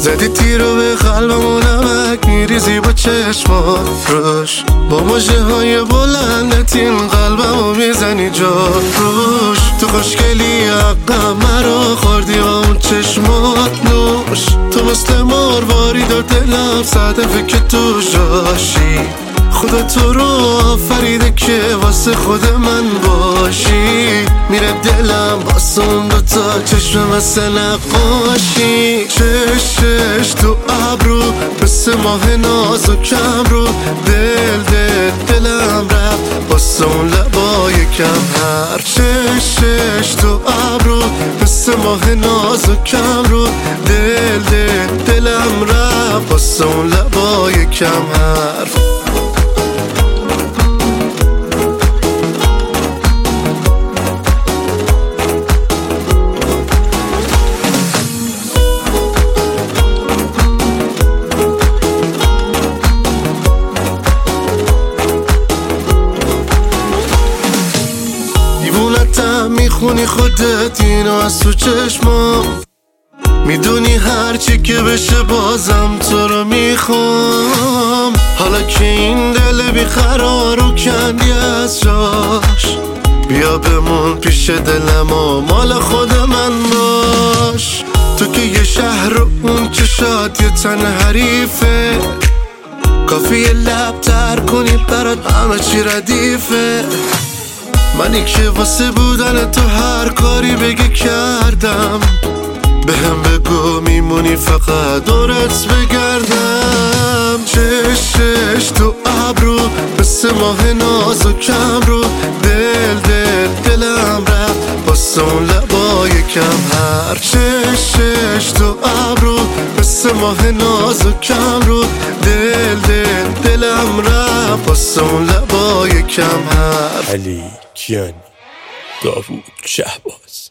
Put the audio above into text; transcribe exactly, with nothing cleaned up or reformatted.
زدی تیر رو به قلبم و نمک میریزی با چشمات روش، با مژه های بلندت این قلبم رو میزنی جا روش. تو خوشگلی حقم مرا خوردی با اون چشمات نوش، تو مثل مرواری دار دلم صدفه که تو جاشی. خدا تو رو آفریده که واسه خود من باشی، میره دلم واسه اون دوتا چشم مثل نقاشی. چش چش تو ابرو مثل ماه ناز و کم رو، دل دل دلم رفت واسه اون لبای کم حرف. چش چش تو ابرو مثل ماه ناز و کم رو، دل دل دلم رفت واسه اون لبای کم حرف. میخونی خودت اینو از تو چشمام، میدونی هرچی که بشه بازم تو رو میخوام. حالا که این دل بیقرار رو کندی از جاش، بیا بمون پیش دلم و مال خود من باش. تو که یه شهر و اون چشات یه تن حریفه، کافیه لب تر کنی برات همه چی ردیفه. منی که واسه بودن تو هر کاری بگه کردم، به هم بگو میمونی فقط دورت بگردم. چش چش تو ابرو مثل ماه ناز و کم رو، دل دل دلم رفت واسه اون لبای کم حرف. چش چش تو ابرو مثل ماه ناز و کم رو، دل دل دلم رفت واسه اون لبای کم حرف. علی کیانی، داوود شهباز.